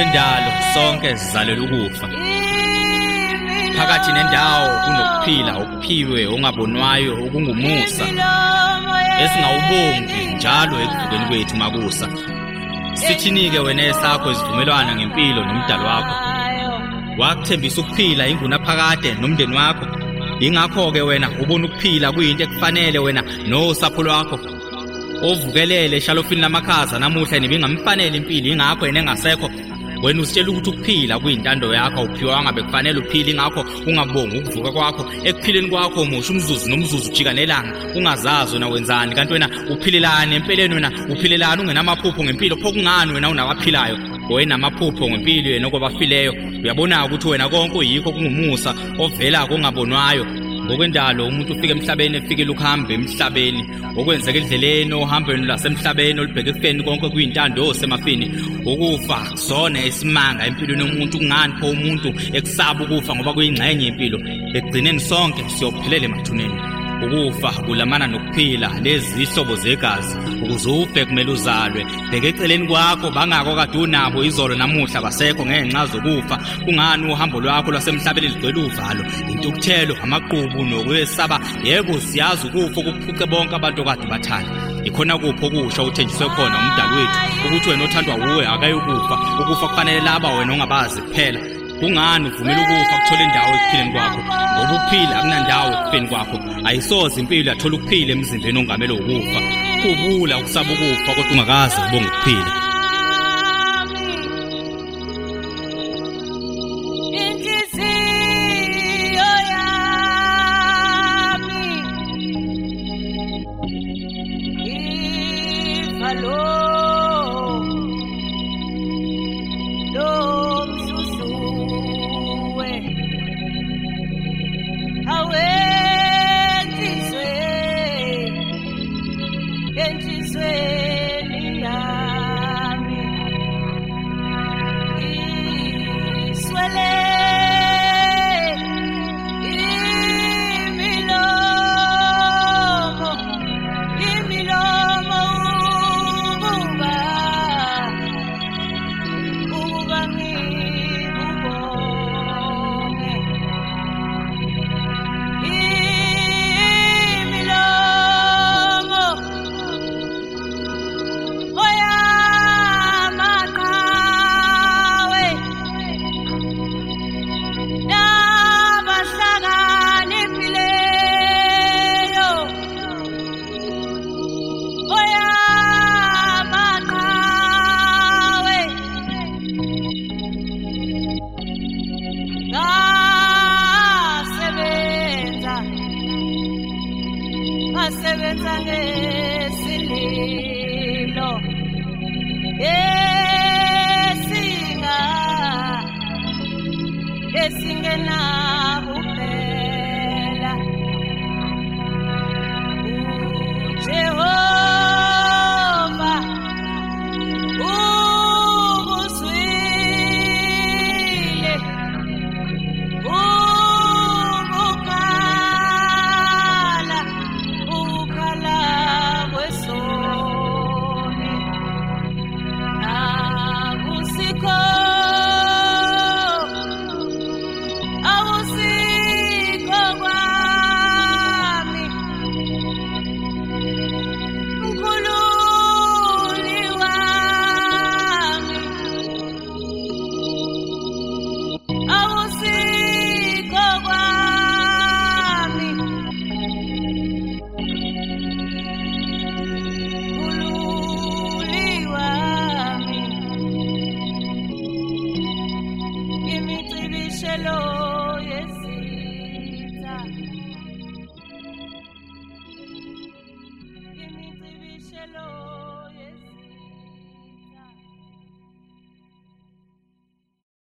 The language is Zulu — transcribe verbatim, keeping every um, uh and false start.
Ngokwendalo sonke sizalela ukufa. Phakathi nendawo kunokuphila okuphiwe ongabonwayo okungumusa esingawubongi njalo ekuvukeni kwethu makusa. Sithinike wena esakho isivumelwano ngempilo nomdalo wakho. Wakuthembisa ukuphila ingunaphakade nomndeni wakho. Ingakho ke wena ubona ukuphila kuyinto ekufanele wena nosapho lwakho. Ovukelele shalofini lamakhaza namuhla nebingamfanele impilo ingakho yena engasekho. Wena usitshela ukuthi ukuphila kuyintando yakho uphiwa ngabe kufanele uphile ingakho ungabongi ukuvuka kwakho ekuphileni kwakho umusho umzuzu nomzuzu ujika nelanga ungazazi wena wenzani kanti wena uphilelana empeleni wena uphilelana ungenamaphupho ngempilo pho kungani wena unabaphilayo wena amaphupho ngempilo yena okwabafileyo uyabona ukuthi wena konke uyikho kungumusa ovela kungabonwayo. Ngokwendalo umuntu ufika emhlabeni efike ukuhamba emhlabeni okwenzeka endleleni ohambeni lasemhlabeni olibheke ekufeni konke kuyintando osemafini ukufa kusona isimanga empilweni yomuntu kungani pho umuntu ekusaba ukufa ngoba kuyingxenye impilo ekugcineni sonke siyophilela emathuneni. Ukufa kulamana nokuphila lezi ihlobo zegazi ukuze ufe kumele uzalwe bheke eceleni kwakho bangako kade unabo izolo namuhla basekho ngenxa zokufa kungani uhambo lwakho lwasemhlabeni ligcwele uvalo intukuthelo amaqubu nokwesaba yebo siyazi ukufa ukuphuce bonke abantu kade bathanda ikhona kupho okusha uthenjiswe khona umdali wethu ukuthi wena othandwa uwe akayokufa ukufa kufanele laba wena ongabazi kuphela. Kungani uvumela ukufa kuthola indawo ekuphileni kwakho ngoba ukuphila akunandawo ekufeni kwakho ayisoze impilo yathola ukuphila emzimbeni ongamele ukufa kubula ukusaba ukufa kodwa ungakazi ubonga ukuphila. Sebenza ngesililo esinga esingena kuphela uJehova ubuswile Hello, yes.